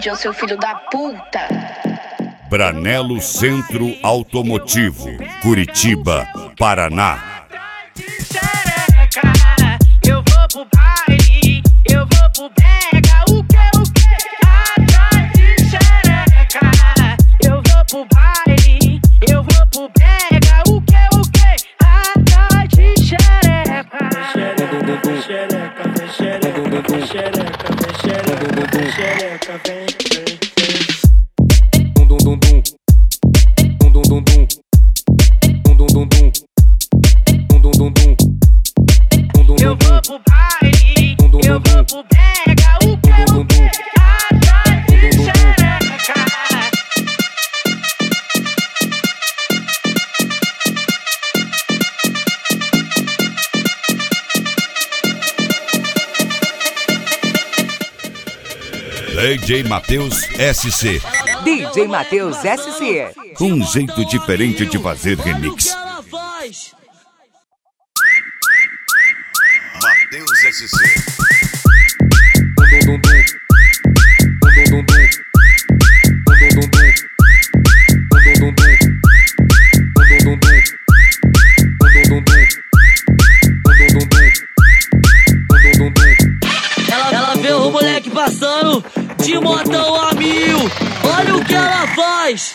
vídeo, seu filho da puta. Branello Centro Automotivo, Curitiba, Paraná. Eu vou pro baile, eu vou pro brega, o que? Atrás de xereca. Eu vou pro baile, eu vou pro brega, o que? Atrás de xereca. Xereca, vem. Eu vou pro baile, eu vou pro brega, o que? Atrás de xereca. DJ Matheus SC. DJ Matheus SC. Um jeito diferente de fazer remix. Matheus SC. Ela vê o moleque passando de motão a 1000. Olha o que ela faz.